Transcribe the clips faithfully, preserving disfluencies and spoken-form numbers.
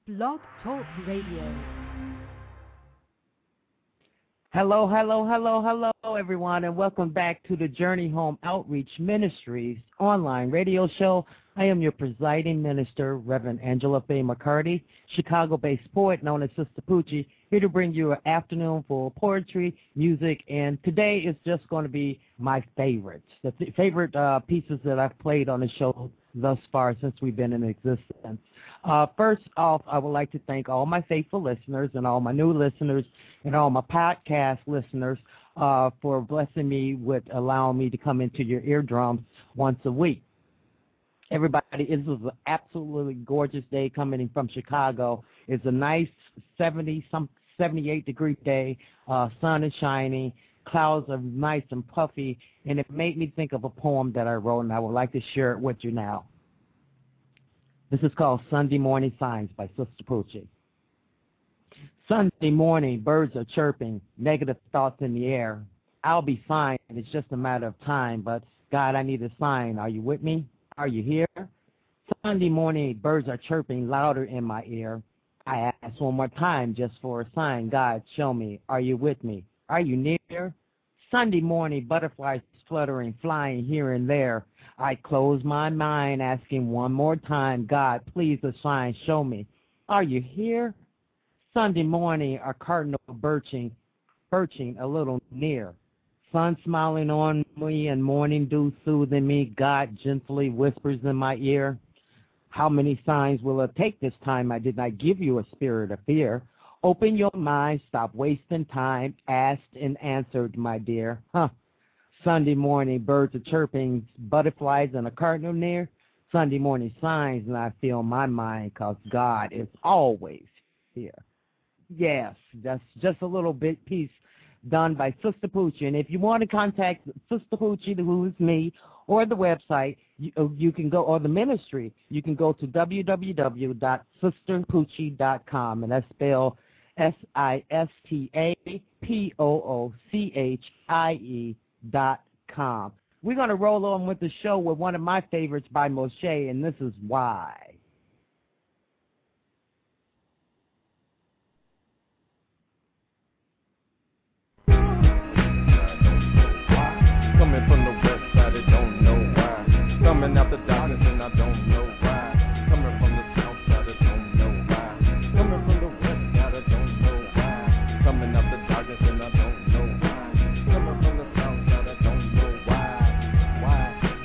Blog Talk Radio. Hello, hello, hello, hello, everyone, and welcome back to the Journey Home Outreach Ministries online radio show. I am your presiding minister, Reverend Angela Faye McCarty, Chicago-based poet known as Sister Poochie, here to bring you an afternoon full of poetry, music, and today is just going to be my favorites, the th- favorite uh, pieces that I've played on the show thus far since we've been in existence. Uh, first off, I would like to thank all my faithful listeners and all my new listeners and all my podcast listeners uh, for blessing me with allowing me to come into your eardrums once a week. Everybody, this was an absolutely gorgeous day coming in from Chicago. It's a nice seventy, some seventy-eight degree day. Uh, sun is shining. Clouds are nice and puffy, and it made me think of a poem that I wrote, and I would like to share it with you now. This is called Sunday Morning Signs by Sister Poochie. Sunday morning, birds are chirping, negative thoughts in the air. I'll be fine, it's just a matter of time, but God, I need a sign. Are you with me? Are you here? Sunday morning, birds are chirping louder in my ear. I ask one more time just for a sign. God, show me. Are you with me? Are you near? Sunday morning, butterflies fluttering, flying here and there. I close my mind, asking one more time, God, please a sign, show me. Are you here? Sunday morning, a cardinal birching, perching a little near. Sun smiling on me and morning dew soothing me. God gently whispers in my ear. How many signs will it take this time? I did not give you a spirit of fear. Open your mind, stop wasting time, asked and answered, my dear. Huh. Sunday morning, birds are chirping, butterflies and a cardinal near. Sunday morning signs, and I feel my mind, cause God is always here. Yes, that's just a little bit piece done by Sister Poochie. And if you want to contact Sister Poochie, who is me, or the website, you, you can go, or the ministry, you can go to w w w dot sister poochie dot com, and that's spelled S I S T A P O O C H I E dot com. We're going to roll on with the show with one of my favorites by Moshe, and this is Why. Coming from the west side, I don't know why. Coming out the darkness, and I don't know why. Coming from the south side, I don't know why. Coming from the west side, I don't know why. Coming out the darkness, and I don't know why. Coming from the south side, I don't know why. Why?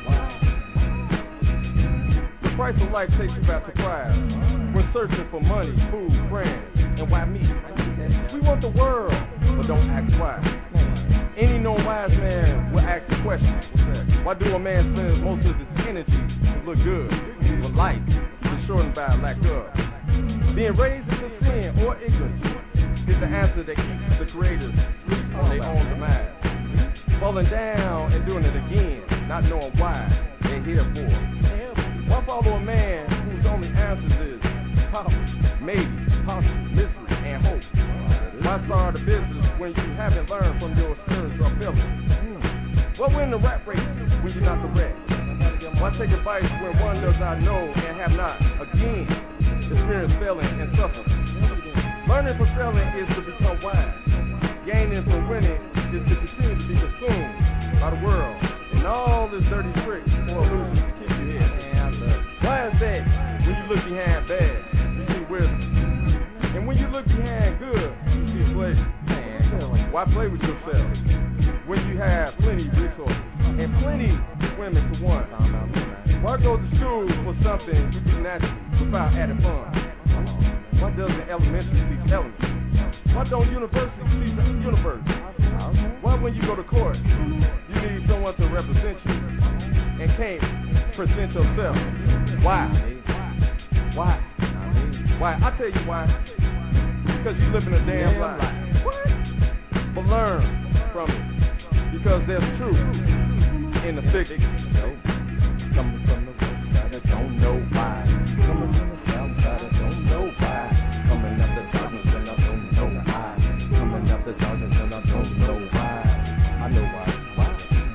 Why? The price of life takes you by surprise. We're searching for money, food, friends, and why me? We want the world, but don't ask why. Any known wise man will ask the question, why do a man spend most of his energy to look good when life is shortened by a lack of? Being raised into sin or ignorance is the answer that keeps the creators sleep on their own demise. Falling down and doing it again, not knowing why they're here for. Why follow a man whose only answers is possible, maybe, possible, listen, and hope? Why start a business when you haven't learned from your spiritual feelings? Mm. Why win the rat race when you're not the rat? Why take advice when one does not know and have not, again, experienced failing and suffering? Learning from failing is to become wise. Gaining from winning is to continue to be consumed by the world and all this dirty tricks or illusions to keep you here. Why is that when you look behind bad, you see wisdom? And when you look behind good, you see pleasure. Why play with yourself when you have plenty of resources and plenty of women to want? Why go to school for something you do naturally without added fun? Why doesn't elementary teach elements? Why don't universities teach the universe? Why when you go to court, you need someone to represent you and can't present yourself? Why? Why? Why? I tell you why. Because you live in a damn lie. What? But learn from it. Because there's truth in the fiction. Coming from the west side, I don't know why. Coming from the south side, I don't know why. Coming up the darkness, and I don't know why. Coming up the darkness, and I don't know why. I know why. Why?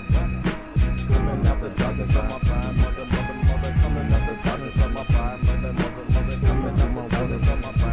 Coming up the darkness, on my prime mother, mother, mother. Coming up the darkness, on my prime mother, mother, mother. Coming up the darkness, on my prime.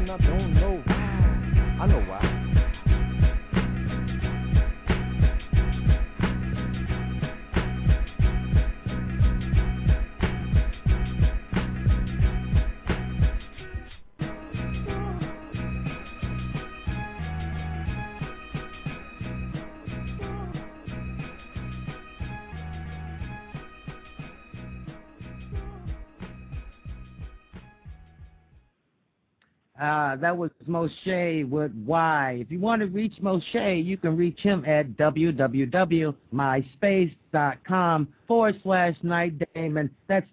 and I don't know why. I know why. Uh, that was Moshe with Why. If you want to reach Moshe, you can reach him at www.myspace.com forward slash Night Damon. That's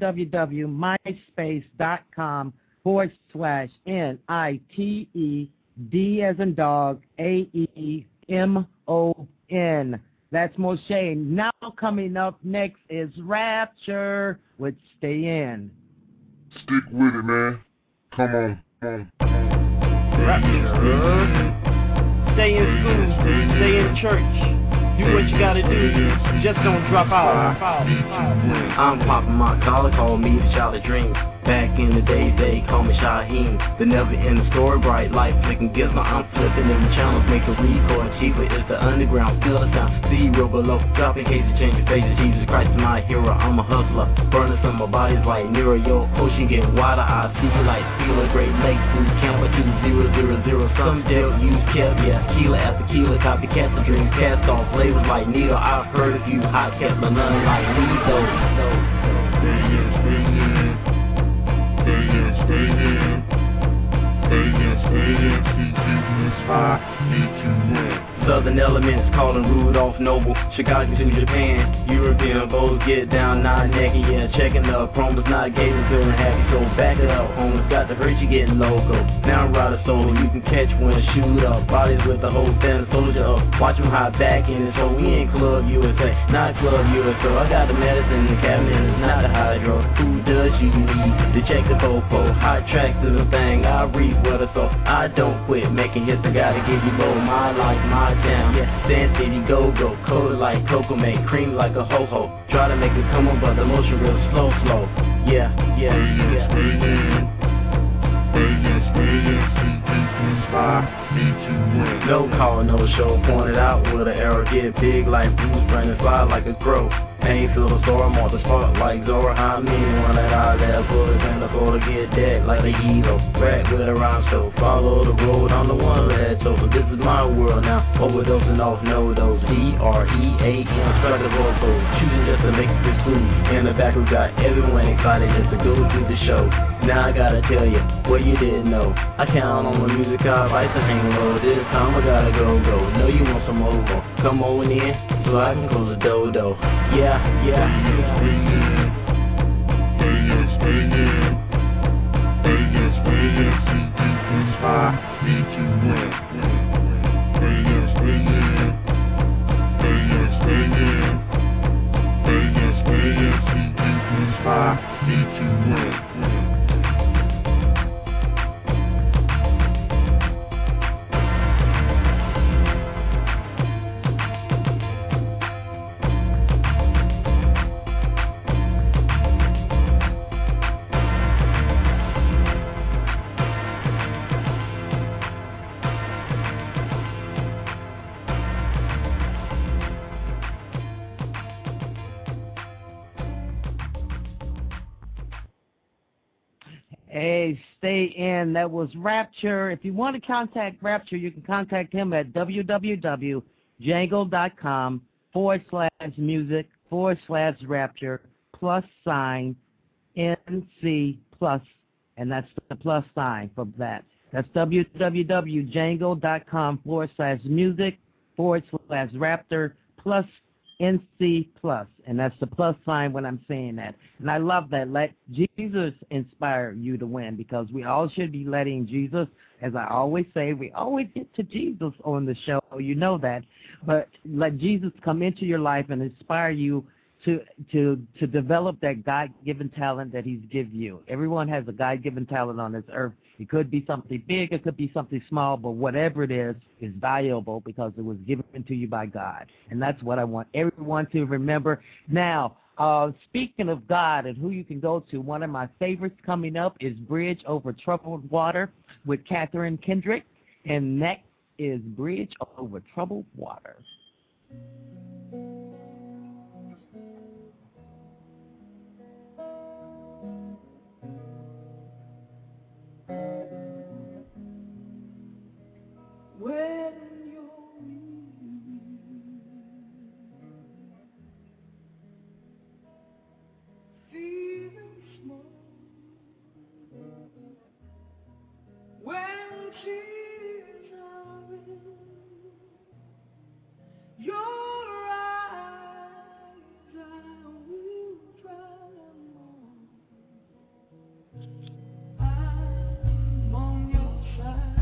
www.myspace.com forward slash N I T E D as in dog, A E M O N. That's Moshe. Now coming up next is Rapture with Stay In. Stick with it, man. Come on. Rapture. Stay in school, stay in church. Do what you gotta do, just don't drop out. I'm popping my collar, call me the child of dreams. Back in the days, they call me Shaheem. The never ending story, bright light flicking gizmo. I'm flipping in the channels, make a record cheaper. It's the underground, feel the sound, zero below. Dropping cases, changing faces. Jesus Christ is my hero, I'm a hustler. Burning some of my bodies like Nero. Yo, ocean getting wider, I see like Steeler, Great Lakes, Blue Camper two zero zero zero. Some jail use kev, yeah, Keela after Keela. Copycats the dream, cast off labels like Needle. I've heard a few hot cats, but none like me though. Stay in, stay in, stay in, stay in, see you inspire me to win. Southern elements calling Rudolph Noble, Chicago to Japan, European bows get down, not naked, yeah, checking the promos, not gazing, feeling happy, so back it up, homies, got to hurt you getting loco. Now I'm riding solo, you can catch one, shoot up, bodies with the whole stand, soldier up, watch him high back in it, so we ain't Club U S A, not Club U S O, I got the medicine in the cabinet, it's not a hydro, who does you need to check the popo, hot tracks is a thing, I read what I saw, I don't quit making hits, I gotta give you low, my life, my town, yeah, Sand City, go, go, cold like cocoa, make cream like a ho-ho, try to make it come on, but the motion real slow, slow, yeah, yeah, yeah. Stay in, stay in, stay in, see you inspire me to win. No call, no show, pointed out with an arrow, get big like Bruce, brain and fly like a crow. Ain't feel the sorrow, I'm on the spot like Zora. I mean, one that I left bullets in the floor to get dead like a hero. Rap with a rhyme, so follow the road. I'm the one that told, but this is my world now. Overdosing off no dose. D R E A M, struck the vocal. Choosing just to make it smooth. In the back, we got everyone excited just to go to the show. Now I gotta tell you what you didn't know. I count on my music, I like to hang low. This time I gotta go, go. Know you want some more. Come on in, so I can close the dodo. Yeah. Yeah, yeah. Stay in, stay in, stay in, stay in, stay in, see you inspire me to win. Stay in, stay in, stay in, stay in, stay in, stay in, see you inspire me to win. Hey, stay in. That was Rapture. If you want to contact Rapture, you can contact him at www.jangle.com forward slash music forward slash Rapture plus sign N C plus, and that's the plus sign for that. That's www.jangle.com forward slash music forward slash Raptor plus N C plus, and that's the plus sign when I'm saying that. And I love that. Let Jesus inspire you to win, because we all should be letting Jesus, as I always say, we always get to Jesus on the show, you know that, but let Jesus come into your life and inspire you to to to develop that God-given talent that he's given you. Everyone has a God-given talent on this earth. It could be something big, it could be something small, but whatever it is, is valuable because it was given to you by God. And that's what I want everyone to remember. Now, Uh, speaking of God and who you can go to, one of my favorites coming up is Bridge Over Troubled Water with Catherine Kendrick. And next is Bridge Over Troubled Water. When you're feeling small, when tears are in your eyes, I will dry them all. I'm on your side.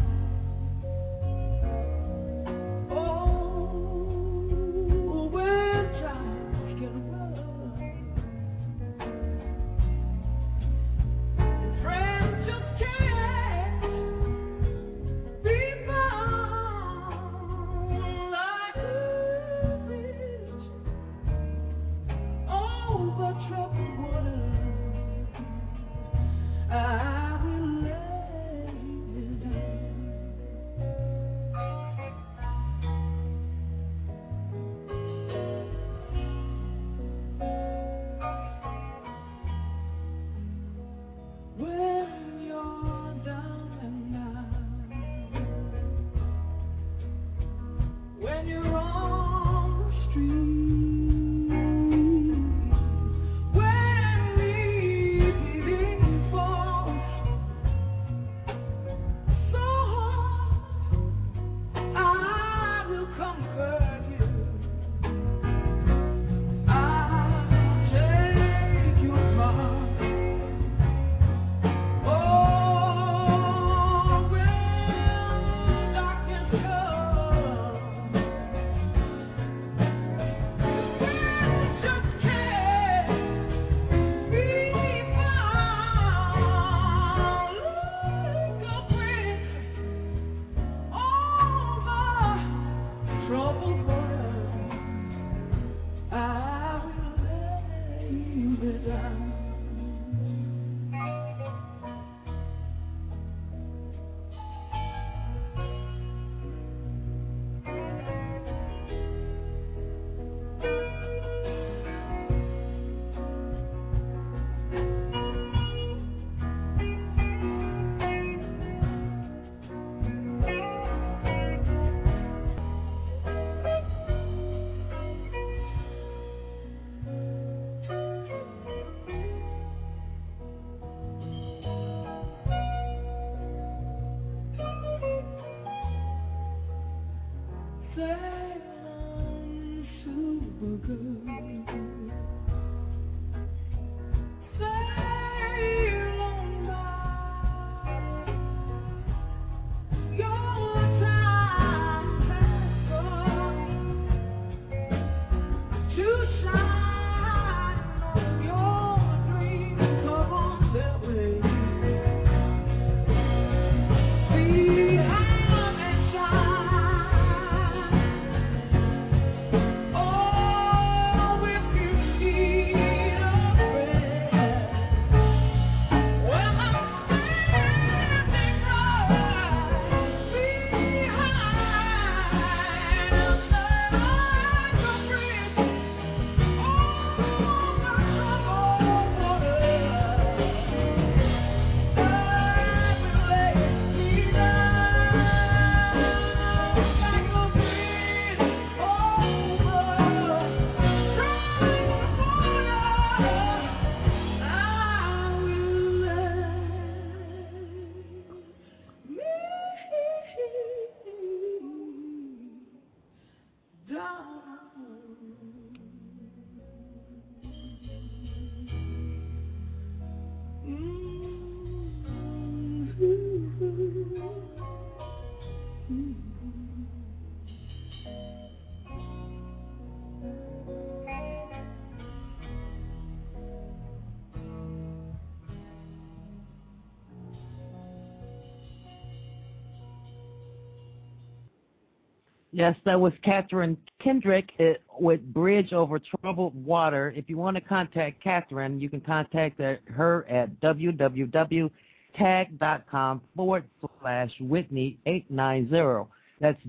Yes, that was Catherine Kendrick with Bridge Over Troubled Water. If you want to contact Catherine, you can contact her at www.tag.com forward slash Whitney eight nine zero. That's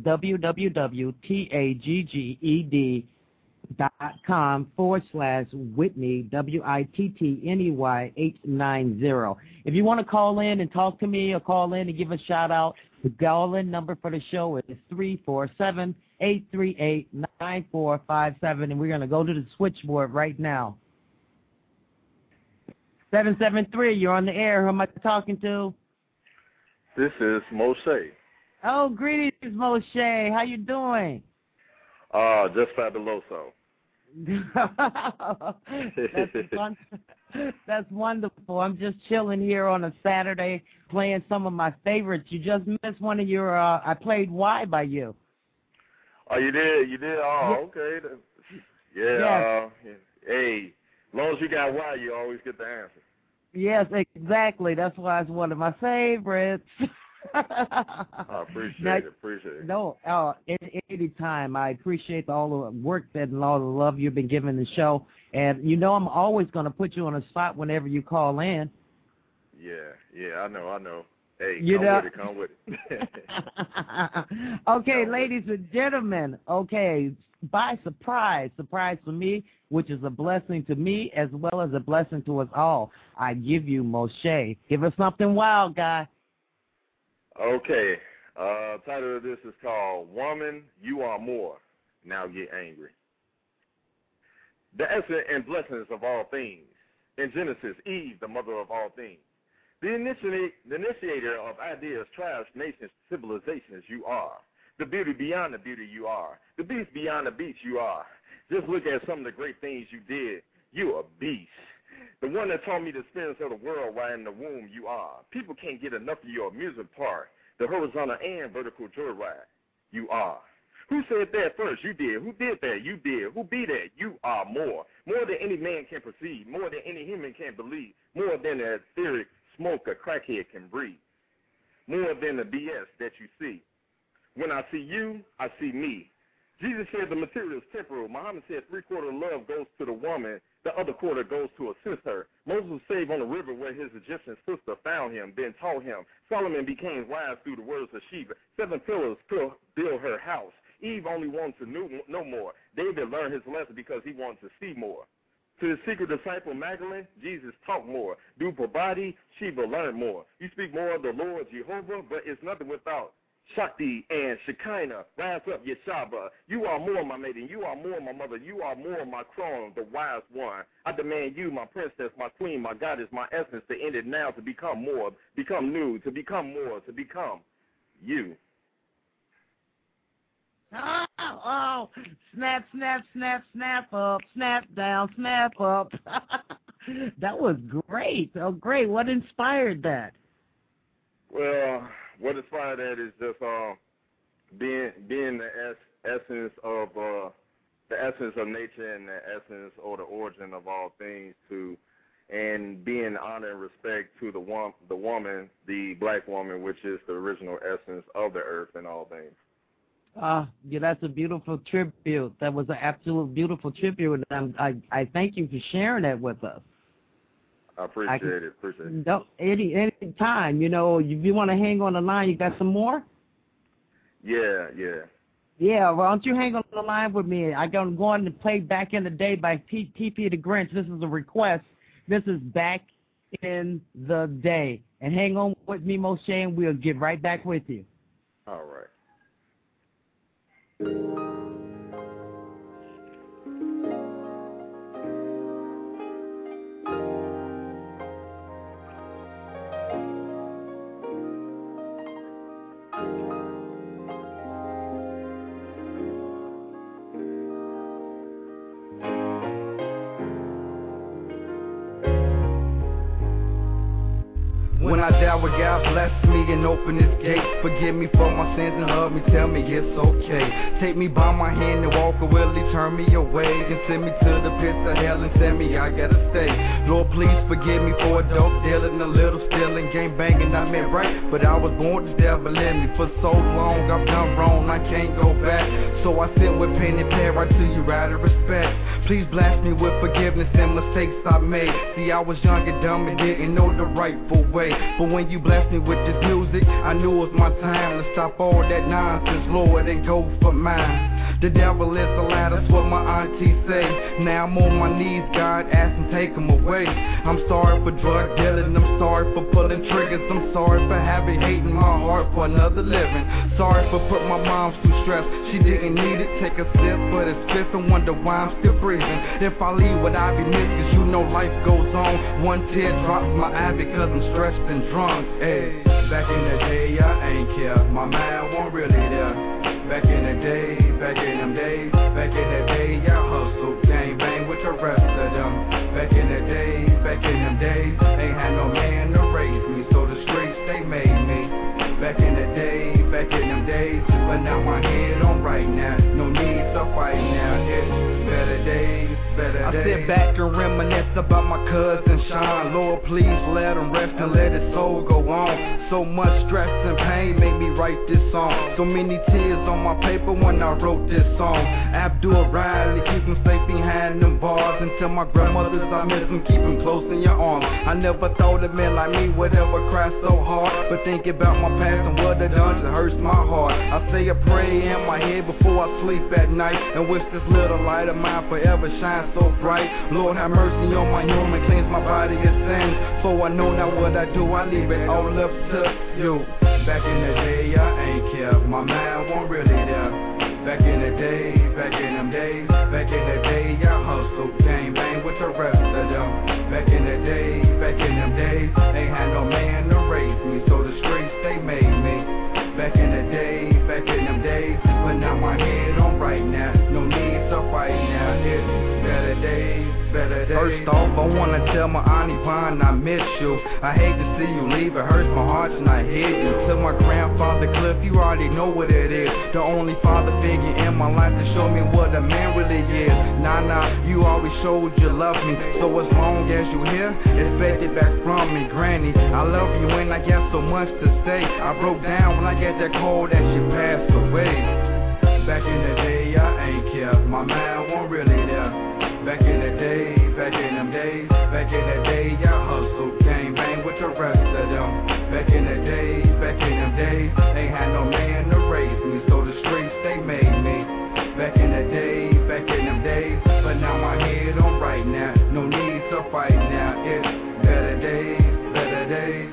www.tagged dot com forward slash Whitney, W I T T N E Y eight nine zero. If you want to call in and talk to me or call in and give a shout out, the call-in number for the show is three four seven, eight three eight, nine four five seven, and we're going to go to the switchboard right now. seven seven three, you're on the air. Who am I talking to? This is Moshe. Oh, greetings, Moshe. How you doing? Uh, just fabuloso. That's fun. That's wonderful. I'm just chilling here on a Saturday playing some of my favorites. You just missed one of your, uh, I played Why by you. Oh, you did? You did? Oh, yeah. Okay. Yeah. Yes. Uh, hey, as long as you got Why, you always get the answer. Yes, exactly. That's why it's one of my favorites. I appreciate now, it. Appreciate it. No, uh, any, any time. I appreciate all the work that and all the love you've been giving the show. And you know I'm always going to put you on a spot whenever you call in. Yeah, yeah, I know, I know. Hey, you come know? with it, come with it. Okay, come ladies with it. and gentlemen, okay, by surprise, surprise for me, which is a blessing to me as well as a blessing to us all, I give you Moshe. Give us something wild, guy. Okay, uh, title of this is called Woman, You Are More. Now Get Angry. The essence and blessings of all things. In Genesis, Eve, the mother of all things. The, initiate, the initiator of ideas, tribes, nations, civilizations, you are. The beauty beyond the beauty, you are. The beast beyond the beast, you are. Just look at some of the great things you did. You a beast. The one that taught me the experience of the world while in the womb, you are. People can't get enough of your music part, the horizontal and vertical joyride, you are. Who said that first? You did. Who did that? You did. Who be that? You are more. More than any man can perceive, more than any human can believe, more than the etheric smoke a crackhead can breathe, more than the B S that you see. When I see you, I see me. Jesus said the material is temporal. Muhammad said three-quarter of love goes to the woman, the other quarter goes to assist her. Moses was saved on the river where his Egyptian sister found him, then taught him. Solomon became wise through the words of Sheba. Seven pillars build her house. Eve only wanted to know no more. David learned his lesson because he wanted to see more. To the secret disciple Magdalene, Jesus taught more. Do for body, Sheba learned more. You speak more of the Lord Jehovah, but it's nothing without Shakti and Shekinah. Rise up, Yeshaba. You are more, my maiden. You are more, my mother. You are more, my crown, the wise one. I demand you, my princess, my queen, my goddess, my essence, to end it now, to become more, become new, to become more, to become you. Oh, oh, snap, snap, snap, snap up, snap down, snap up. That was great. Oh, great. What inspired that? Well, what inspired that is just uh, being being the es- essence of uh, the essence of nature and the essence or the origin of all things, to and being honor and respect to the one the woman, the black woman, which is the original essence of the earth and all things. Uh, yeah, that's a beautiful tribute. That was an absolute beautiful tribute, and I I thank you for sharing that with us. I appreciate I can, it. Appreciate it. No, any any time, you know, if you want to hang on the line, you got some more? Yeah, yeah. Yeah, well, why don't you hang on the line with me? I'm going to play Back in the Day by T P the Grinch. This is a request. This is Back in the Day. And hang on with me, Moshe, and we'll get right back with you. All right. When I my devil, God bless me and open his gate. Forgive me for my sins and love me, tell me it's okay. Take me by my hand and walk, or will he turn me away and send me to the pits of hell and send me, I gotta stay. Lord, please forgive me for a dope dealing, a little stealing, game banging, I meant right, but I was born the devil in me. For so long I've done wrong, I can't go back, so I sit with pen and pad right to you out of respect. Please bless me with forgiveness and mistakes I made. See, I was young and dumb and didn't know the rightful way, but when you blessed me with this music, I knew it was my time to stop all that nonsense, Lord, and go for mine. The devil is a lie, that's what my auntie say. Now I'm on my knees, God, ask him take him away. I'm sorry for drug dealing, I'm sorry for pulling triggers, I'm sorry for having hate in my heart for another living. Sorry for putting my mom through stress, she didn't need it, take a sip, but it's fifth and wonder why I'm still breathing. If I leave, would I be missed, cause you know life goes on. One tear drops my eye because I'm stressed and drunk. Hey, back in the day, I ain't care, my mind wasn't really there. Back in the day, back in them days, back in the day, I hustled, gang bang with the rest of them. Back in the days, back in them days, ain't had no man to raise me, so the streets, they made me. Back in the day, back in them days, but now my head on right now, no need to fight now, it's better days. I sit back and reminisce about my cousin Sean. Lord, please let him rest and let his soul go on. So much stress and pain made me write this song. So many tears on my paper when I wrote this song. Abdul Riley, keep him safe behind them bars. And tell my grandmothers I miss him, keep him close in your arms. I never thought a man like me would ever cry so hard, but thinking about my past and what I done just hurts my heart. I say a prayer in my head before I sleep at night, and wish this little light of mine forever shines so bright. Lord, have mercy on my human, cleanse my body of sin. So I know now what I do, I leave it all up to you. Back in the day, I ain't care, my mind wasn't really there. Back in the day, back in them days, back in the day, I hustled, gang bang with the rest of them. Back in the day, back in them days, ain't had no man to raise me, so the streets, they made me. Back in the day, back in them days, but now my head on right now, no need to fight now, it's better days. First off, I wanna tell my auntie Vaughn I miss you. I hate to see you leave, it hurts my heart and I hate you. To my grandfather Cliff, you already know what it is. The only father figure in my life to show me what a man really is. Nah, nah, you always showed you love me, so as long as you here, expect it back from me, Granny. I love you and I got so much to say. I broke down when I got that cold that she passed away. Back in the day, I ain't care, my mind wasn't really there. Back in the day, back in them days, back in the day, I hustled, gang bang with the rest of them. Back in the day, back in them days, ain't had no man to raise me, so the streets, they made me. Back in the day, back in them days, but now my head on right now, no need to fight now, it's better days, better days.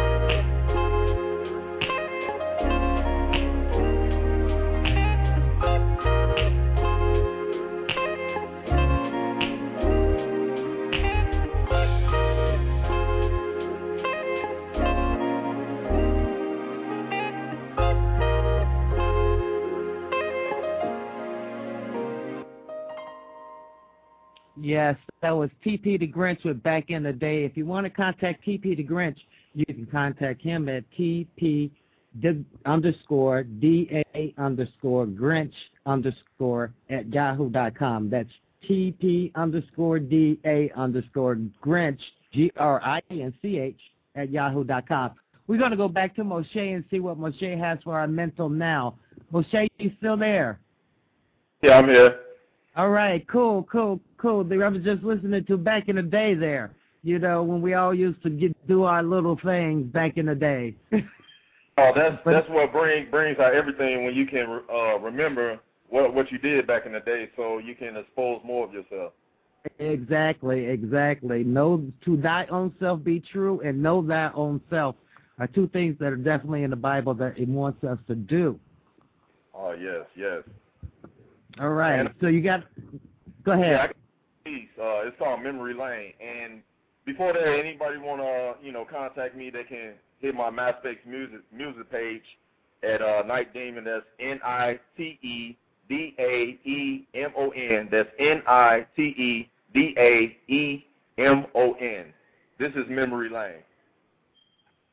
Yes, that was T P the Grinch with Back in the Day. If you want to contact T P the Grinch, you can contact him at T P underscore D A underscore Grinch underscore at yahoo dot com. That's T P underscore D A underscore Grinch, G R I N C H, at yahoo dot com. We're going to go back to Moshe and see what Moshe has for our mental now. Moshe, you still there? Yeah, I'm here. All right, cool, cool, cool. I was just listening to Back in the Day there, you know, when we all used to get do our little things back in the day. Oh, that's but, that's what brings brings out everything when you can uh, remember what what you did back in the day, so you can expose more of yourself. Exactly, exactly. Know to thy own self be true, and know thy own self are two things that are definitely in the Bible that it wants us to do. Oh yes, yes. All right, and, so you got, go ahead. Yeah, I got a piece. Uh, it's called Memory Lane, and before that, anybody want to, you know, contact me, they can hit my MySpace music music page at uh, Night Demon. That's N I T E D A E M O N. That's N I T E D A E M O N. This is Memory Lane.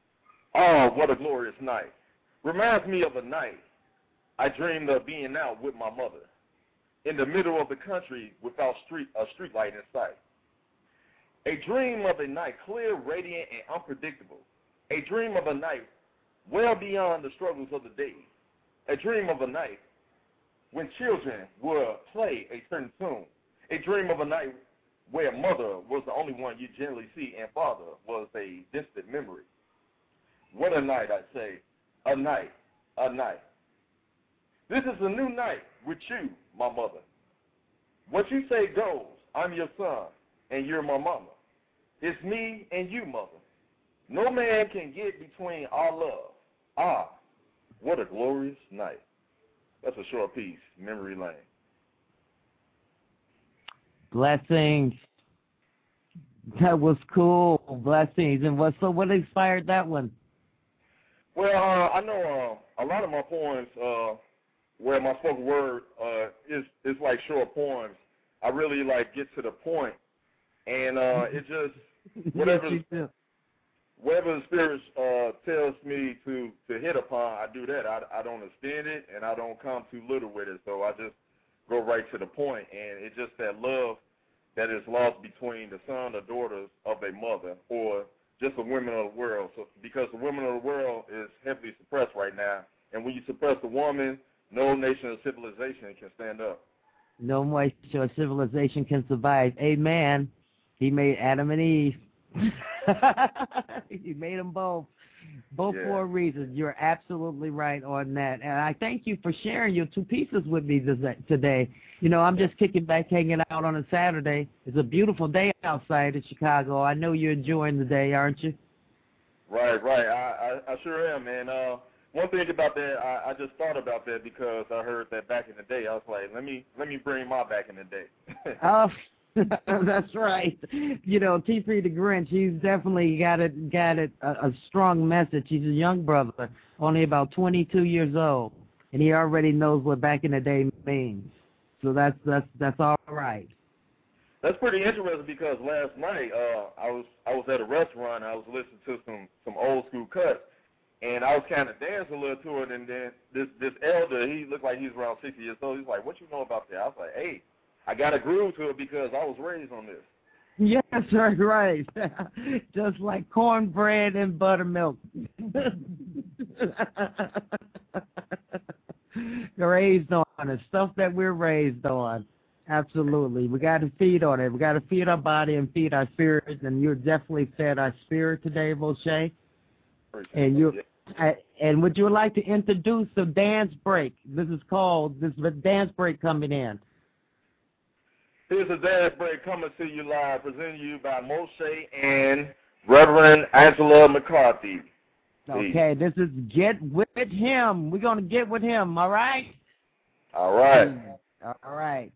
Oh, what a glorious night. Reminds me of a night I dreamed of being out with my mother in the middle of the country without street a street light in sight. A dream of a night clear, radiant, and unpredictable. A dream of a night well beyond the struggles of the day. A dream of a night when children would play a certain tune. A dream of a night where mother was the only one you generally see and father was a distant memory. What a night, I say. A night, a night. This is a new night with you, my mother. What you say goes. I'm your son, and you're my mama. It's me and you, mother. No man can get between our love. Ah, what a glorious night. That's a short piece, Memory Lane. Blessings. That was cool. Blessings. And what? So what inspired that one? Well, uh, I know uh, a lot of my poems, uh, where my spoken word uh, is is like short poems. I really like get to the point, and uh, it just whatever yes, whatever the spirit uh, tells me to, to hit upon, I do that. I, I don't extend it, and I don't come too little with it. So I just go right to the point, and it's just that love that is lost between the son or daughters of a mother, or just the women of the world. So because the women of the world is heavily suppressed right now, and when you suppress the woman, no nation or civilization can stand up. No nation or civilization can survive. Amen. He made Adam and Eve. He made them both. Both Yeah. for a reason. You're absolutely right on that. And I thank you for sharing your two pieces with me this, today. You know, I'm just kicking back, hanging out on a Saturday. It's a beautiful day outside in Chicago. I know you're enjoying the day, aren't you? Right, right. I, I, I sure am, man. Uh, one thing about that, I, I just thought about that because I heard that back in the day. I was like, let me let me bring my back in the day. Oh, that's right. You know, T three the Grinch, he's definitely got it, got it, a, a strong message. He's a young brother, only about twenty-two years old, and he already knows what back in the day means. So that's that's that's all right. That's pretty interesting because last night uh, I was I was at a restaurant. I was listening to some some old school cuts, and I was kind of dancing a little to it. And then this this elder, he looked like he was around sixty years old. He's like, "What you know about that?" I was like, "Hey, I got a groove to it because I was raised on this." Yes, right, right. Just like cornbread and buttermilk. Raised on it, stuff that we're raised on. Absolutely. We got to feed on it. We got to feed our body and feed our spirit, and you definitely fed our spirit today, Moshe. And you, uh, and would you like to introduce the dance break? This is called, this is the dance break coming in. Here's a dance break coming to you live, presented to you by Moshe and Reverend Angela McCarthy. Okay, this is Get With Him. We're going to get with him, all right? All right. All right.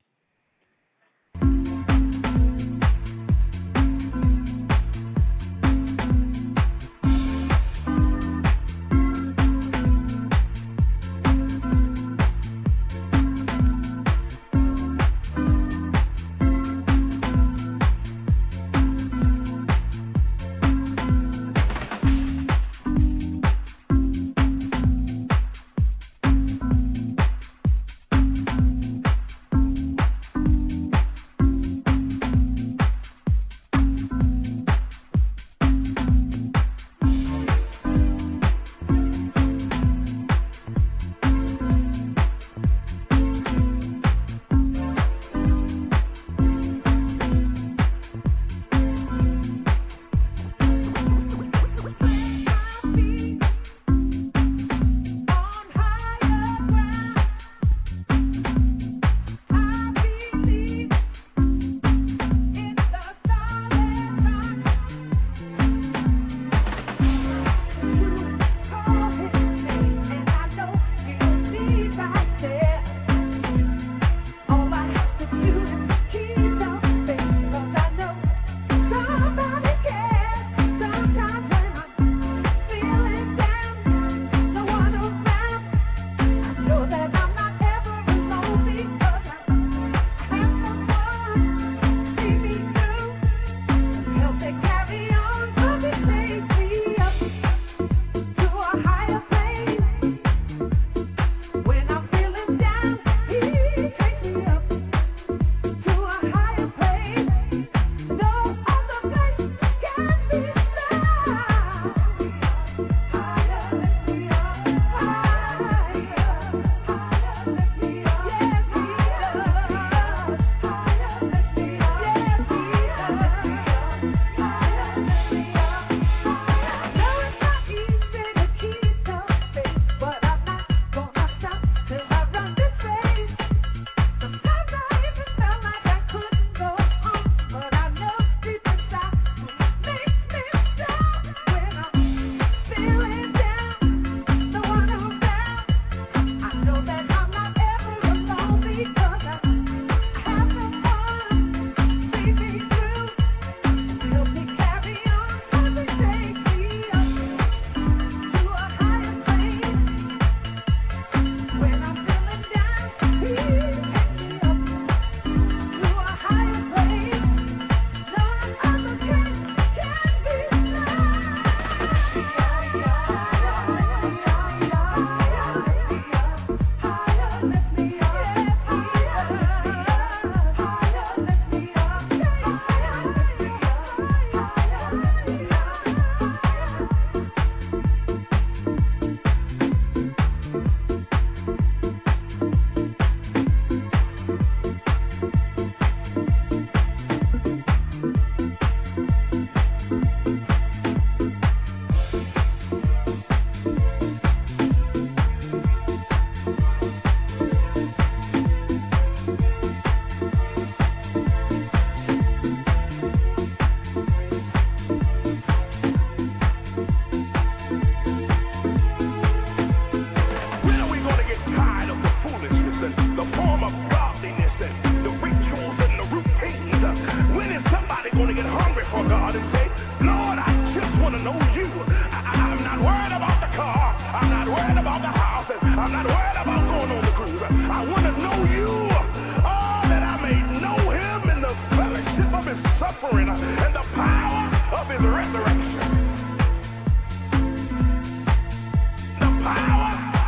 I'm not worried about going on the cruise. I want to know you. Oh, that I may know him in the fellowship of his suffering and the power of his resurrection. The power.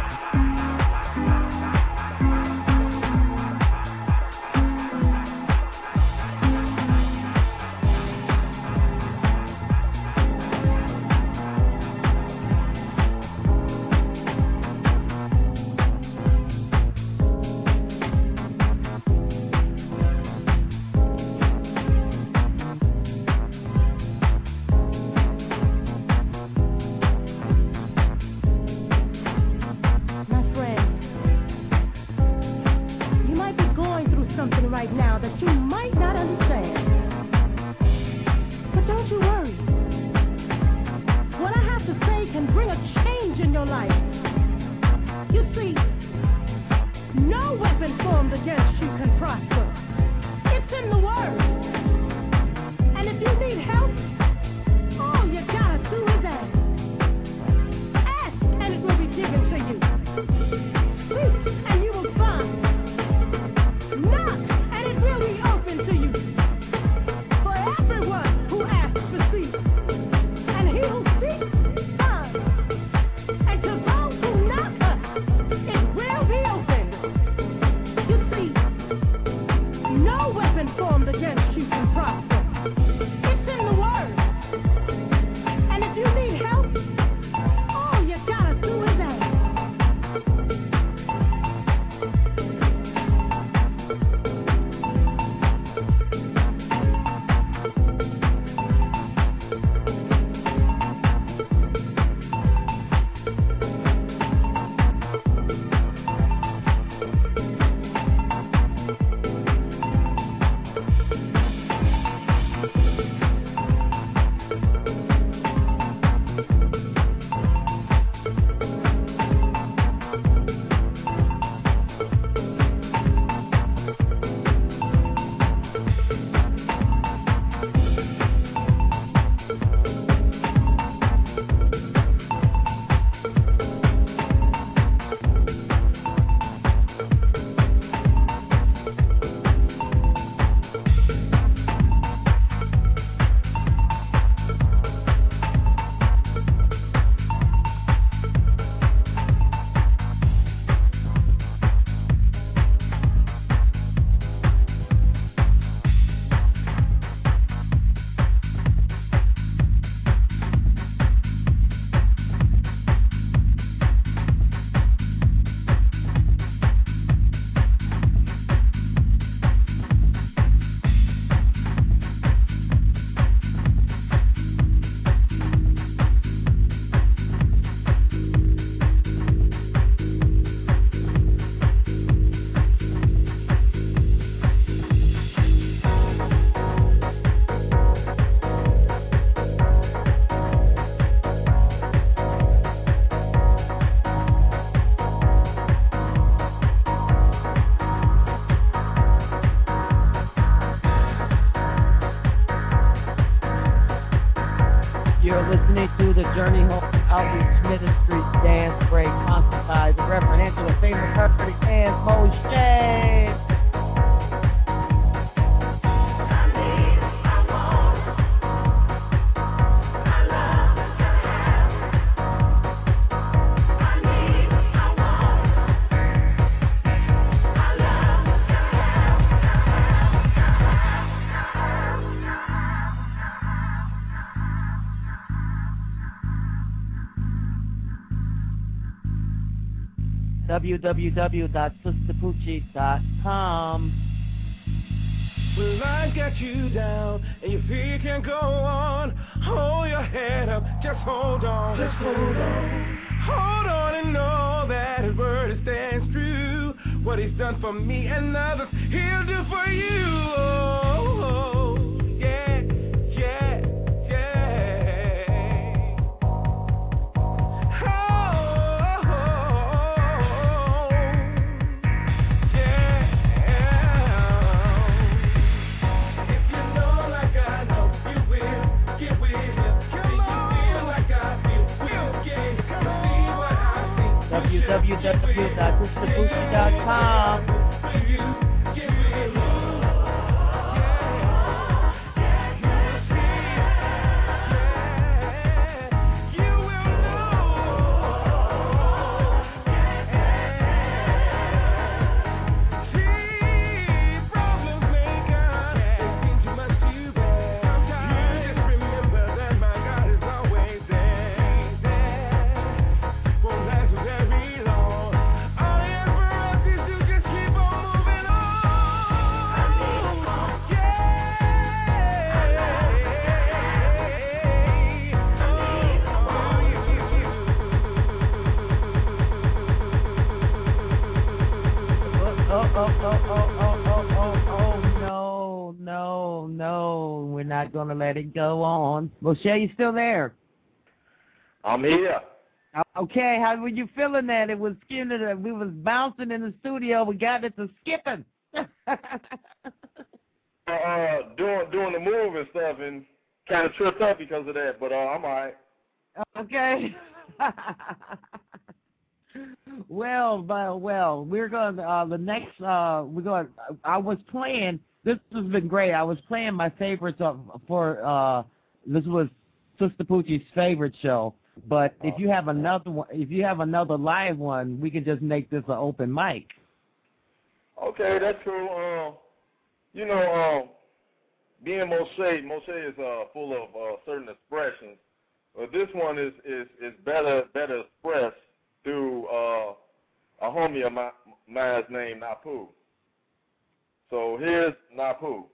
w w w dot sister poochie dot com. When life got you down and you feel you can't go on, hold your head up, just hold on. Just hold on. Hold on and know that his word stands true. What he's done for me and others, he'll do for you. Oh, oh, yeah, yeah, yeah. Oh, oh, oh, yeah. If you know like I know, you will get with him. If you feel like I feel, we'll get. See what I see. w w w dot sister boochie dot com. Not gonna let it go on. Moshe, you still there? I'm here. Okay, how were you feeling that? It was skipping. We was bouncing in the studio. We got it to skipping. uh, doing doing the move and stuff, and kind of tripped up because of that. But uh, I'm all right. Okay. well, well, well, we're going. Uh, the next. Uh, we're going. I was playing. This has been great. I was playing my favorites of, for, uh, this was Sister Poochie's favorite show. But if you have another one, if you have another live one, we can just make this an open mic. Okay, that's cool. Um, you know, um, being Moshe, Moshe is uh, full of uh, certain expressions. But this one is, is, is better better expressed through uh, a homie of my, mine named Napu. So here's Napu.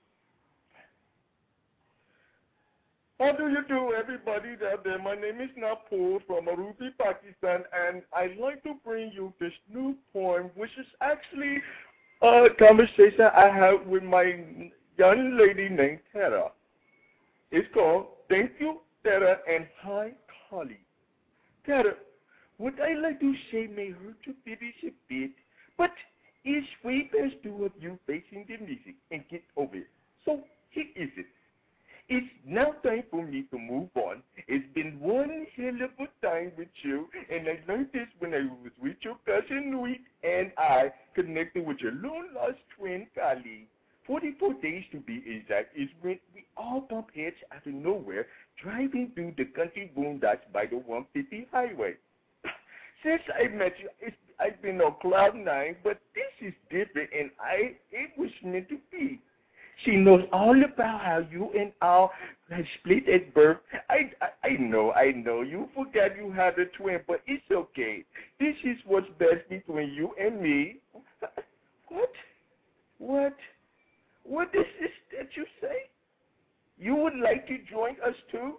How do you do, everybody out there? My name is Napu from Arupi, Pakistan, and I'd like to bring you this new poem, which is actually a conversation I had with my young lady named Tara. It's called Thank You, Tara, and Hi, Kali. Tara, what I like to say may hurt your feelings a bit, but it's way best to have you facing the music and get over it. So here is it. It's now time for me to move on. It's been one hell of a time with you, and I learned this when I was with your cousin Louis, and I connected with your long-lost twin, Kali. forty-four days to be exact is when we all bump heads out of nowhere, driving through the country boondocks by the one fifty highway. Since I met you, it's, I've been on cloud nine, but this is different, and I it was meant to be. She knows all about how you and I had split at birth. I, I, I know, I know. You forgot you had a twin, but it's okay. This is what's best between you and me. What? What? What is this that you say? You would like to join us too?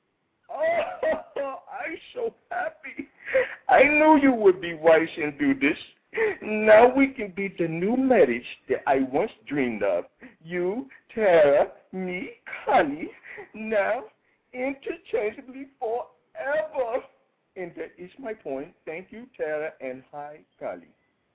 Oh, I'm so happy. I knew you would be wise and do this. Now we can be the new marriage that I once dreamed of. You, Tara, me, Connie, now interchangeably forever. And that is my point. Thank you, Tara, and hi, Kali.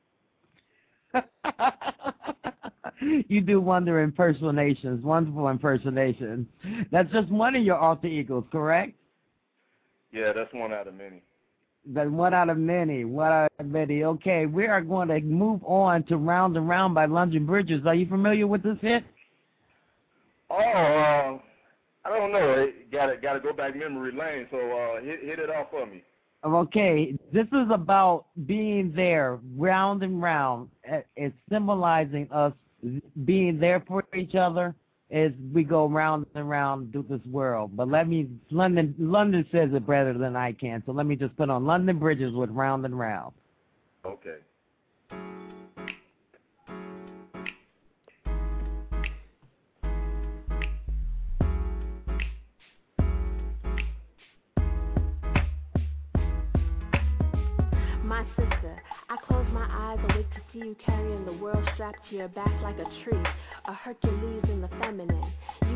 You do wonder impersonations, wonderful impersonations. That's just one of your alter egos, correct? Yeah, that's one out of many. That's one out of many. One out of many. Okay, we are going to move on to Round and Round by London Bridges. Are you familiar with this hit? Oh, uh, I don't know. Got to got to go back memory lane. So uh, hit hit it off for me. Okay, this is about being there, round and round. It's symbolizing us being there for each other as we go round and round through this world. But let me, London, London says it better than I can, so let me just put on London Bridges with Round and Round. Okay. My sister, I close my eyes awake to see you carrying the world strapped to your back like a tree, a Hercules in the feminine. You keep a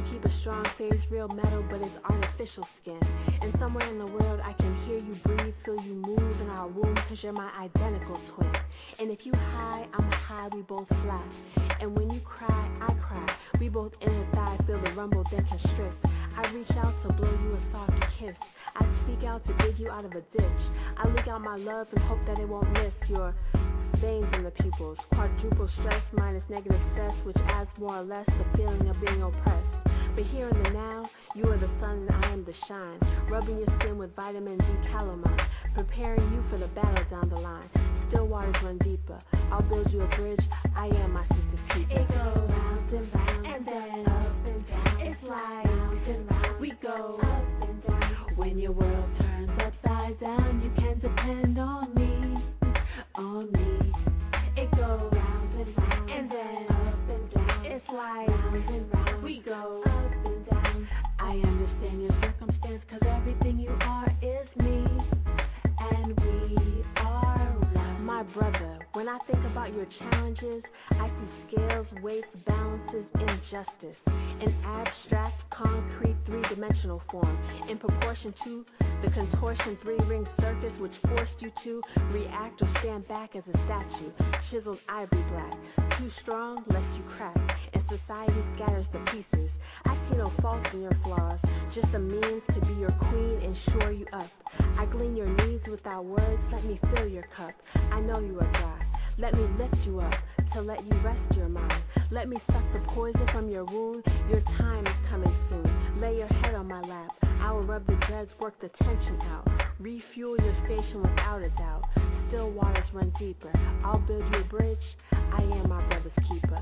strong face, real metal, but it's artificial skin. And somewhere in the world I can hear you breathe, feel you move in our womb, cause you're my identical twin. And if you high, I'm high, we both fly. And when you cry, I cry. We both empathize, feel the rumble, then constrict. I reach out to blow you a soft kiss. I speak out to dig you out of a ditch. I leak out my love and hope that it won't miss your veins in the pupils. Quadruple stress minus negative stress, which adds more or less the feeling of being oppressed. But here in the now, you are the sun and I am the shine. Rubbing your skin with vitamin D calamine, preparing you for the battle down the line. Still waters run deeper. I'll build you a bridge. I am my sister's keeper. It goes round and round, and then up and down. It's like round and round. We go up and down. When your world turns upside down, you can depend on me, on me. It goes round and round, and then up and down. It's like round and round. We go up and down. I understand your circumstance, cause everything you are is me, and we are one. My brother, when I think about your challenges, I see scales, weights, balances, injustice. An abstract, concrete, three-dimensional form, in proportion to the contortion three-ring circus which forced you to react or stand back as a statue, chiseled ivory black, too strong lest you crack, and society scatters the pieces. I see no faults in your flaws, just a means to be your queen and shore you up. I glean your needs without words, let me fill your cup. I know you are dry, let me lift you up to let you rest your mind. Let me suck the poison from your wound, your time is coming soon. Lay your head on my lap, I will rub the dreads, work the tension out. Refuel your station without a doubt. Still waters run deeper, I'll build you a bridge, I am my brother's keeper.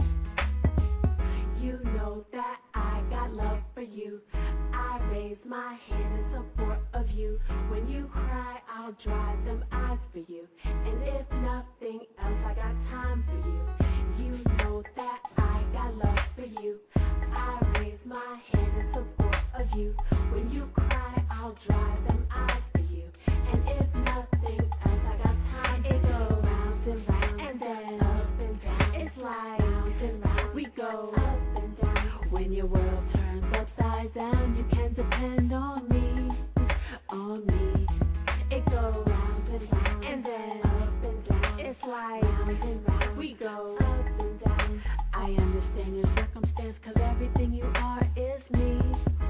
You know that I got love for you. I raise my hand in support of you. When you cry, I'll dry them eyes for you. And if nothing else, I got time for you. You know that I got love for you. I raise my hand in support of you. When you cry, I'll dry them eyes for you. And if nothing else, I got time for you. It goes round and round, and then up and down. It's like round and round, we go up and down. When your world turns upside down, you can depend on me, on me. It goes round and round, and then up and down. It's like round and round, we go up and down. I understand your circumstance, cause everything you are is me,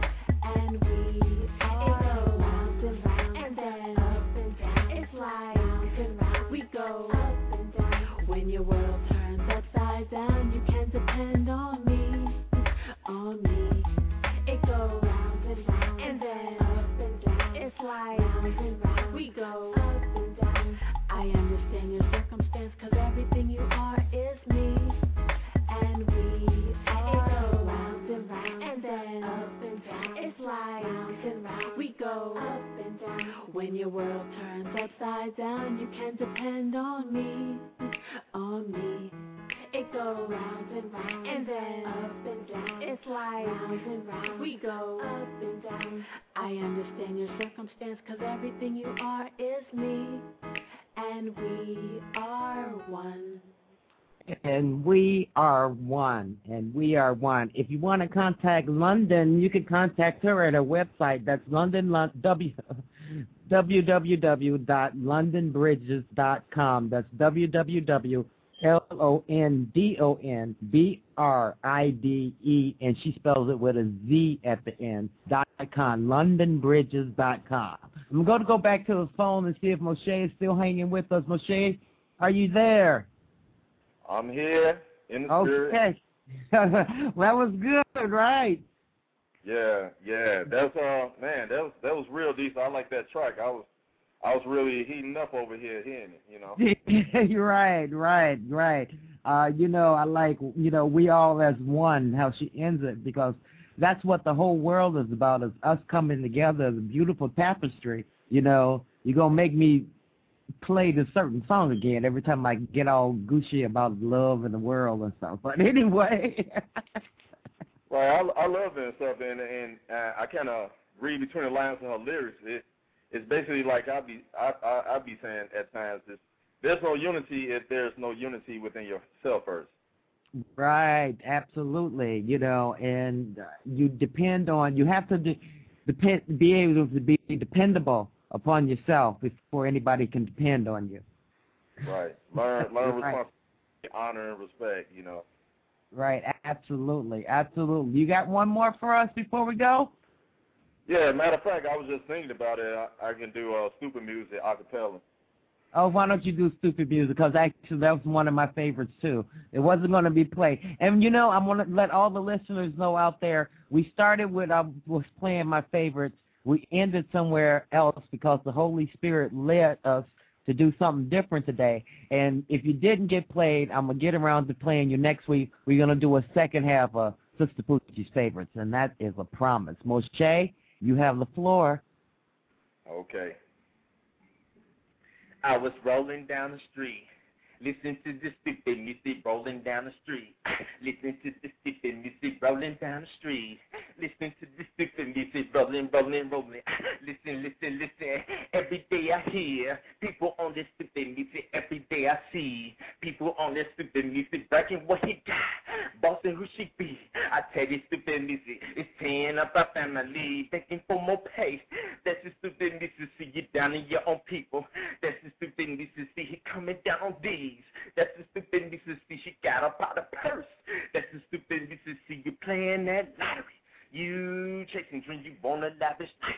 and we are. It goes round and round, and then up and down. It's like round and round, we go up and down. When your world turns upside down, you can depend on me, on me. It goes round and round, and then up and down. It's like round and round, we go up and down. I understand your circumstance, cause everything you are is me, and we are. It goes round and round, and then up and down. It's like round and round, we go up and down. When your world turns upside down, you can depend on me, on me. It goes round and round, and then up and down. It's like round and round, we go up and down. I understand your circumstance, cause everything you are is me, and we are one. And we are one, and we are one. If you want to contact London, you can contact her at her website. That's London, w, w w w dot london bridges dot com. That's w w w dot L O N D O N B R I D E, and she spells it with a Z at the end, dot com, london bridges dot com. I'm going to go back to the phone and see if Moshe is still hanging with us. Moshe, are you there? I'm here in the spirit. Okay. That was good, right? Yeah, yeah. That's uh man, that was that was real decent. I like that track. I was I was really heating up over here hearing it, you know. You're right, right, right. Uh, you know, I like, you know, we all as one, how she ends it, because that's what the whole world is about, is us coming together as a beautiful tapestry. You know, you're going to make me play this certain song again every time I get all gushy about love in the world and stuff. But anyway. Right, I, I love that stuff, and, and uh, I kind of read between the lines of her lyrics. It, it's basically like I be I, I I be saying at times, is there's no unity if there's no unity within yourself first. Right, absolutely. You know, and uh, you depend on, you have to de- depend, be able to be dependable upon yourself before anybody can depend on you. Right. Learn, learn Right. responsibility, honor, and respect, you know. Right, absolutely, absolutely. You got one more for us before we go? Yeah, matter of fact, I was just thinking about it. I, I can do uh, stupid music a cappella. Oh, why don't you do stupid music? Because actually that was one of my favorites, too. It wasn't going to be played. And, you know, I want to let all the listeners know out there, we started with, I was playing my favorites. We ended somewhere else because the Holy Spirit led us to do something different today. And if you didn't get played, I'm going to get around to playing you next week. We're going to do a second half of Sister Poochie's favorites, and that is a promise. Moshe, you have the floor. Okay. I was rolling down the street, listening to this stupid music rolling down the street. Listening to this stupid music rolling down the street. Listening to this stupid music rolling, rolling, rolling. Listen, listen, listen. Every day I hear people on this stupid music. Every day I see people on this stupid music bragging what he got, bossing who she be. I tell you, stupid music is tearing up our family, begging for more pay. That's the stupid music. See you down in your own people. That's the stupid music. See he coming down on these. That's the stupid music. See she got up out of purse. That's the stupid music. See you playing that lottery. You chasing dreams, you want a lavish life.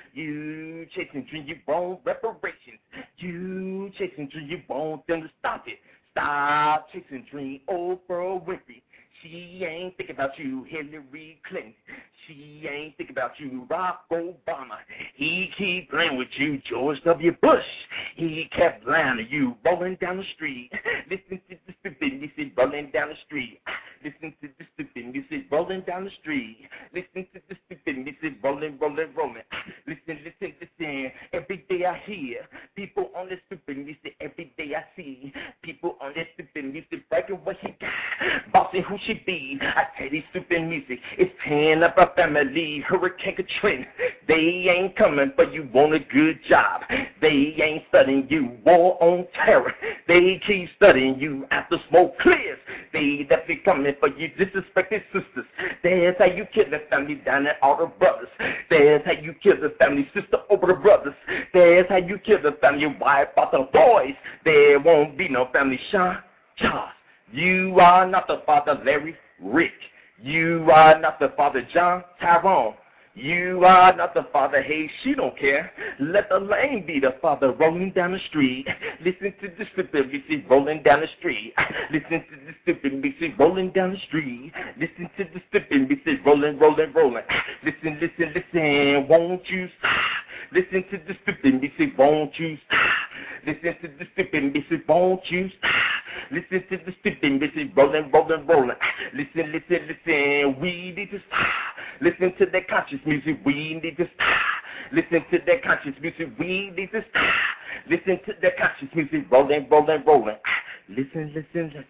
You chasing dreams, you want reparations. You chasing dreams, you want them to stop it. Stop chasing dreams, Oprah Winfrey. She ain't thinking about you, Hillary Clinton. She ain't thinking about you, Barack Obama. He keep playing with you, George W. Bush. He kept lying to you, rolling down the street. Listen to the stupid music rolling down the street. Listen to the stupid music rolling down the street. Listen to the stupid music rolling, rolling, rolling. Listen, listen, listen. Every day I hear people on this stupid music. Every day I see people on this stupid music bragging what he got, bossing who she be. I tell you, stupid music is tearing up our family. Hurricane Katrina, they ain't coming for you on a good job. They ain't studying you war on terror. They keep studying you after smoke clears. They definitely coming for you disrespected sisters. There's how you kill the family down at all the brothers. There's how you kill the family sister over the brothers. There's how you kill the family wife out the boys. There won't be no family Sean Charles. You are not the father Larry Rick. You are not the father John Tyrone. You are not the father, hey, she don't care. Let the lane be the father rolling down the street. Listen to the stupid music rolling down the street. Listen to the stupid music rolling down the street. Listen to the stupid music rolling, rolling, rolling. Listen, listen, listen, won't you stop? Listen to the stupid music, won't you stop? Listen to the stupid music, won't you stop? Listen to the stupid music rolling, rolling, rolling. Listen, listen, listen, we need to stop. Listen to that conscious music, we need to stop. Listen to that conscious music, we need to stop. Listen to that conscious music, rolling, rolling, rolling. Listen, listen, listen.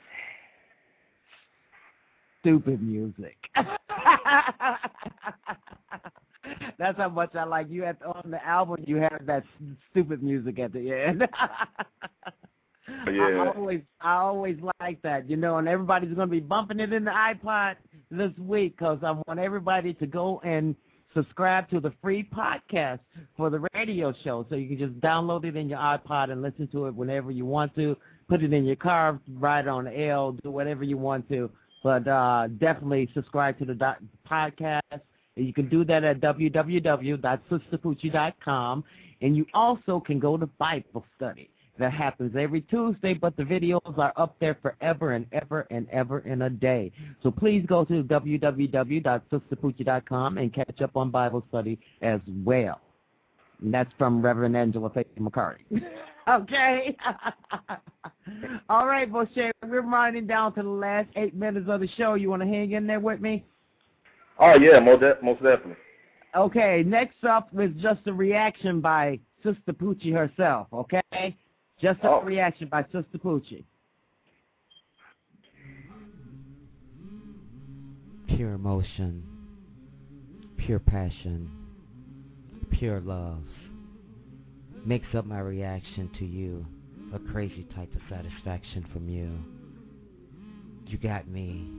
Stupid music. That's how much I like you. At on the album, you have that stupid music at the end. Yeah. I always, I always like that, you know, and everybody's going to be bumping it in the iPod this week because I want everybody to go and subscribe to the free podcast for the radio show. So you can just download it in your iPod and listen to it whenever you want to. Put it in your car, ride on the L, do whatever you want to. But uh, definitely subscribe to the do- podcast. And you can do that at w w w dot sister poochie dot com. And you also can go to Bible study. That happens every Tuesday, but the videos are up there forever and ever and ever in a day. So please go to w w w dot sister poochie dot com and catch up on Bible study as well. And that's from Reverend Angela Faith McCarty. Okay. All right, Moshe, we're winding down to the last eight minutes of the show. You want to hang in there with me? Oh, yeah, most, de- most definitely. Okay, next up is just a reaction by Sister Poochie herself, okay? Just a oh. reaction by Sister Poochie. Pure emotion, pure passion, pure love makes up my reaction to you, a crazy type of satisfaction from you. You got me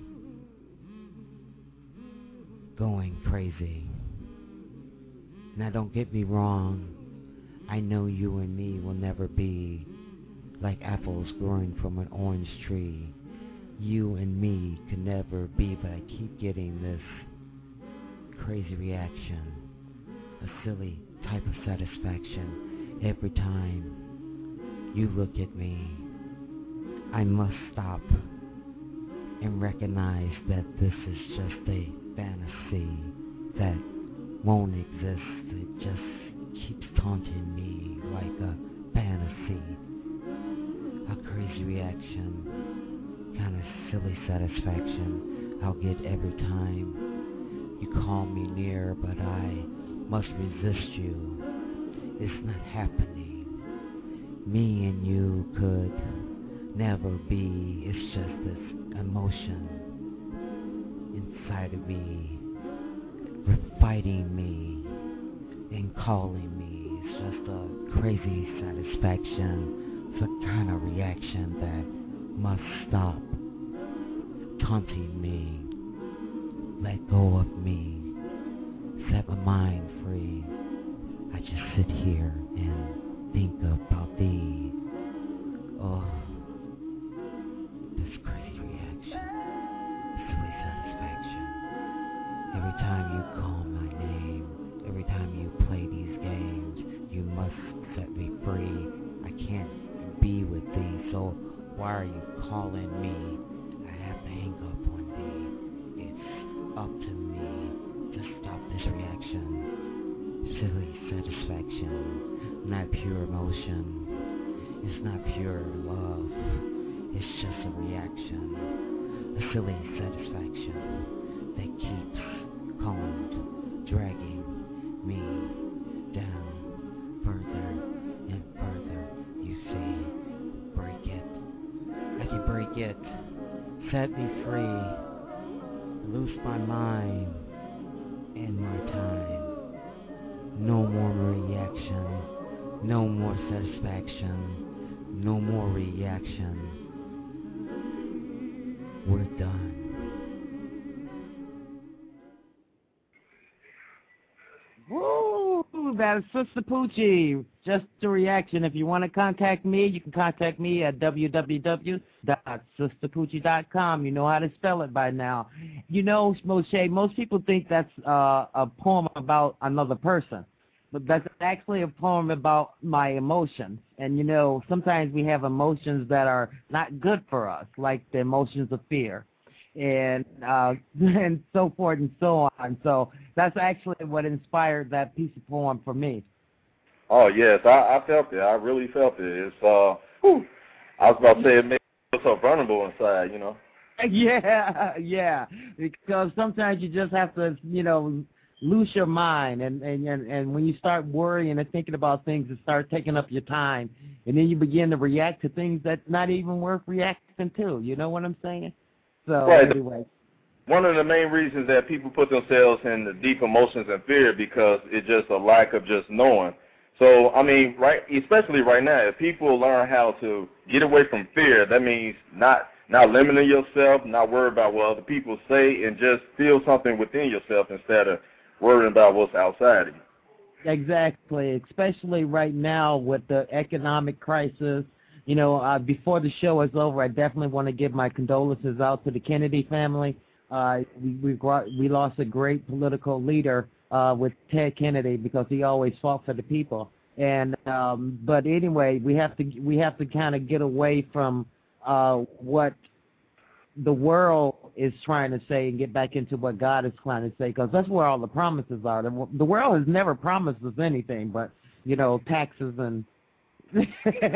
going crazy. Now don't get me wrong, I know you and me will never be like apples growing from an orange tree. You and me can never be, but I keep getting this crazy reaction, a silly type of satisfaction every time you look at me. I must stop and recognize that this is just a fantasy that won't exist. It just keeps taunting me like a fantasy, a crazy reaction, kind of silly satisfaction I'll get every time you call me near, but I must resist you. It's not happening. Me and you could never be. It's just this emotion inside of me, fighting me and calling me. It's just a crazy satisfaction. It's a kind of reaction that must stop taunting me. Let go of me. Set my mind free. I just sit here and think about thee. Oh, this crazy reaction, silly satisfaction. Every time you call my name, every time you play these games, you must set me free. I can't be with thee, so why are you calling me? I have to hang up on thee. It's up to me to stop this reaction. Silly satisfaction, not pure emotion. It's not pure love. It's just a reaction, a silly satisfaction that keeps calling, dragging me down further and further. You see, break it. I can break it. Set me free. Loose my mind and my time. No more reaction. No more satisfaction. No more reaction. We're done. Woo! That is Sister Poochie. Just a reaction. If you want to contact me, you can contact me at w w w dot sister poochie dot com. You know how to spell it by now. You know, Moshe, most people think that's uh, a poem about another person. But that's actually a poem about my emotions. And, you know, sometimes we have emotions that are not good for us, like the emotions of fear and uh, and so forth and so on. So that's actually what inspired that piece of poem for me. Oh, yes, I, I felt it. I really felt it. It's, uh, whew, I was about to say it made me feel so vulnerable inside, you know. Yeah, yeah, because sometimes you just have to, you know, lose your mind, and, and, and, and when you start worrying and thinking about things, it start taking up your time, and then you begin to react to things that's not even worth reacting to. You know what I'm saying? So right. Anyway. One of the main reasons that people put themselves in the deep emotions and fear because it's just a lack of just knowing. So, I mean, right, especially right now, if people learn how to get away from fear, that means not not limiting yourself, not worry about what other people say, and just feel something within yourself instead of worrying about what's outside of you. Exactly, especially right now with the economic crisis. You know, uh, before the show is over, I definitely want to give my condolences out to the Kennedy family. Uh, we we, brought, we lost a great political leader uh, with Ted Kennedy because he always fought for the people. And um, but anyway, we have to we have to kind of get away from uh, what the world is trying to say and get back into what God is trying to say, because that's where all the promises are. The, the world has never promised us anything but, you know, taxes and it's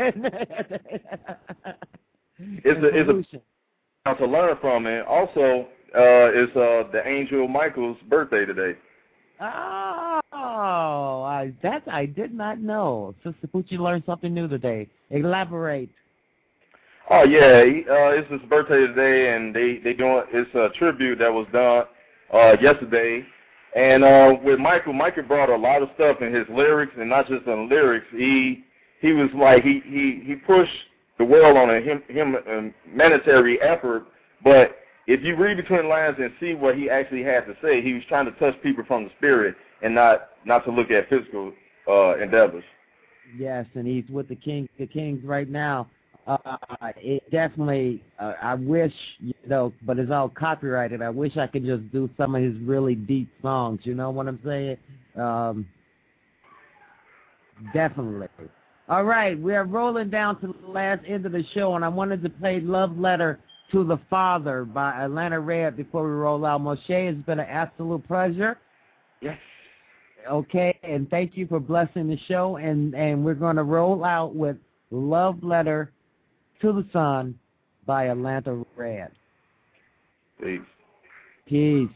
a, it's a to learn from it. Also, uh, it's uh, the Angel Michael's birthday today. Oh, I, that I did not know. Sister Poochie learned something new today. Elaborate. Oh yeah, he, uh, it's his birthday today, and they they doing it's a tribute that was done uh, yesterday. And uh, with Michael, Michael brought a lot of stuff in his lyrics, and not just in lyrics. He he was like he he, he pushed the world on a hum, hum, humanitarian effort But if you read between the lines and see what he actually had to say, he was trying to touch people from the spirit and not not to look at physical uh, endeavors. Yes, and he's with the King, the Kings right now. Uh, it definitely, uh, I wish, you know, but it's all copyrighted. I wish I could just do some of his really deep songs. You know what I'm saying? Um, definitely. All right, we are rolling down to the last end of the show, and I wanted to play Love Letter to the Father by Atlanta Red before we roll out. Moshe, it's been an absolute pleasure. Yes. Okay, and thank you for blessing the show, and, and we're going to roll out with Love Letter to the Sun by Atlanta Red. Peace. Peace.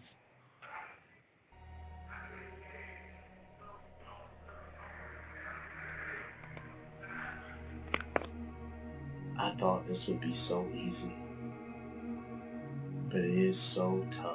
I thought this would be so easy, but it is so tough.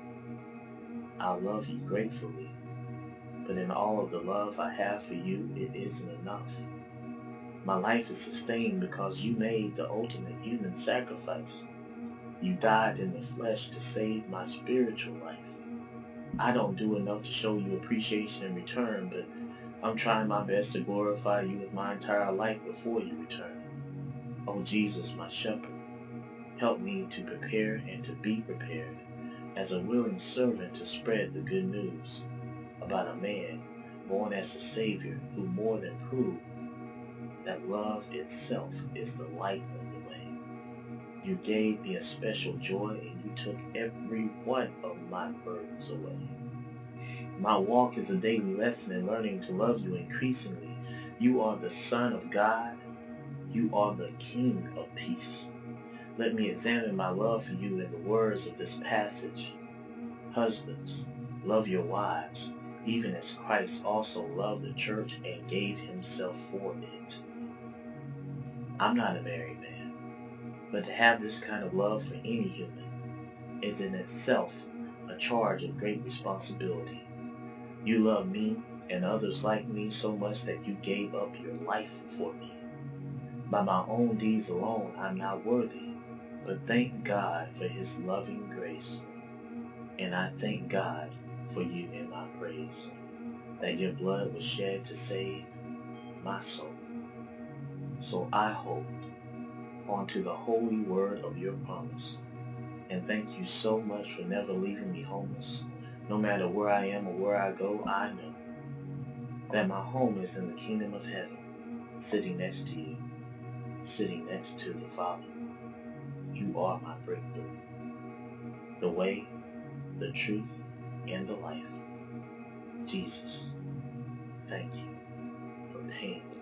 I love you gratefully, but in all of the love I have for you, it isn't enough. My life is sustained because you made the ultimate human sacrifice. You died in the flesh to save my spiritual life. I don't do enough to show you appreciation in return, but I'm trying my best to glorify you with my entire life before you return. Oh Jesus, my shepherd, help me to prepare and to be prepared as a willing servant to spread the good news about a man born as a Savior who more than proved that love itself is the light of the way. You gave me a special joy and you took every one of my burdens away. My walk is a daily lesson in learning to love you increasingly. You are the Son of God. You are the King of peace. Let me examine my love for you in the words of this passage. Husbands, love your wives, even as Christ also loved the church and gave himself for it. I'm not a married man, but to have this kind of love for any human is in itself a charge of great responsibility. You love me and others like me so much that you gave up your life for me. By my own deeds alone, I'm not worthy, but thank God for his loving grace. And I thank God for you in my praise, that your blood was shed to save my soul. So I hold onto the holy word of your promise, and thank you so much for never leaving me homeless. No matter where I am or where I go, I know that my home is in the kingdom of heaven, sitting next to you, sitting next to the Father. You are my breakthrough, the way, the truth, and the life. Jesus, thank you for paying